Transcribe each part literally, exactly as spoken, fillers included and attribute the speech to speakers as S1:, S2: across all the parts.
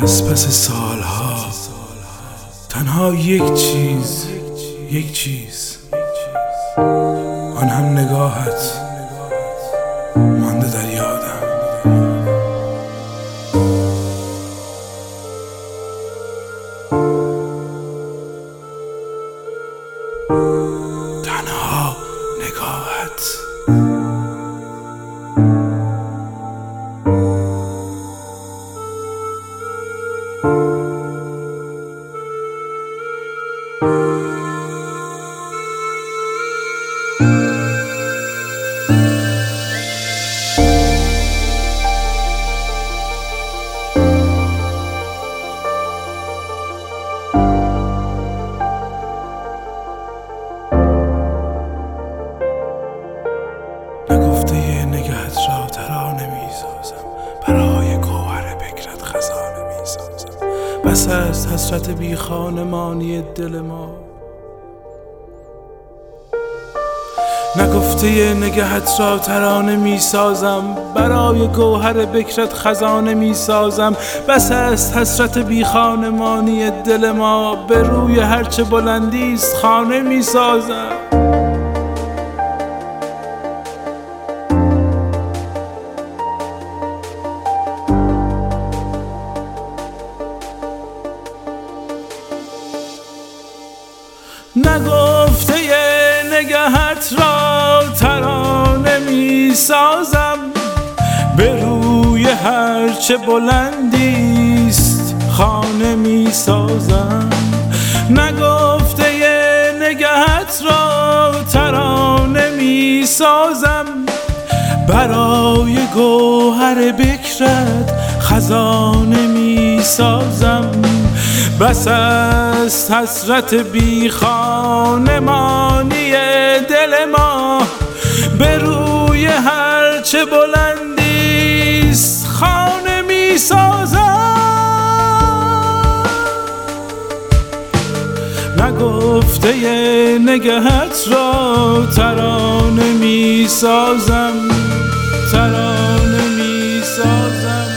S1: از پس سالها تنها یک چیز یک چیز آن هم نگاهت مانده در یادم. تنها نگاهت نگفته یه نگهت را ترانه می سازم، برای گوهر بکرت خزانه می سازم. بس از حسرت بی خانمانی دل ما. نگفته یه نگهت را ترانه می سازم، برای گوهر بکرت خزانه می سازم. بس از حسرت بی خانمانی دل ما، به روی هرچه بلندی است خانه می سازم. نگفته یه نگهت را ترانه می سازم، به روی هرچه بلندیست خانه می سازم. نگفته یه نگهت را ترانه می سازم، برای گوهر بکرت خزانه می سازم. بس از حسرت بی خانمانی دل ما، به روی هرچه بلندیست خانه می سازم. نگفته یه نگهت را ترانه می سازم، ترانه می سازم.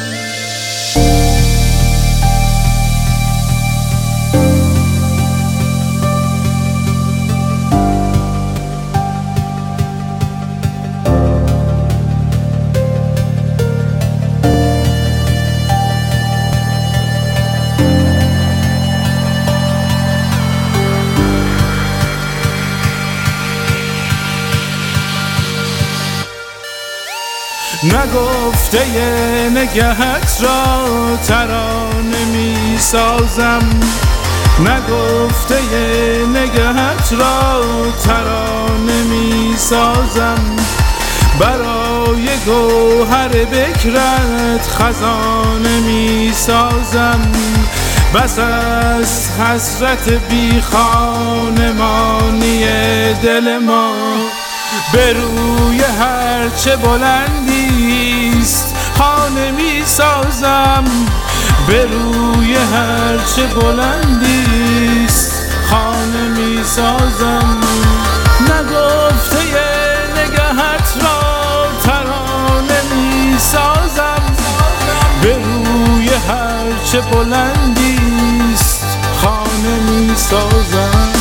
S1: نگفته یه نگهت را ترانه می سازم، نگفته یه نگهت را ترانه می سازم. برای گوهر بکرت خزانه می سازم. بس از حسرت بی خانمانی دل ما، به روی هرچه بلندیست خانه می سازم. به روی هرچه بلندیست خانه می سازم. نگفته یه نگهت را ترانه می سازم، به روی هرچه بلندیست خانه می سازم.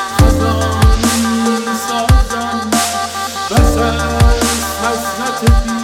S2: To be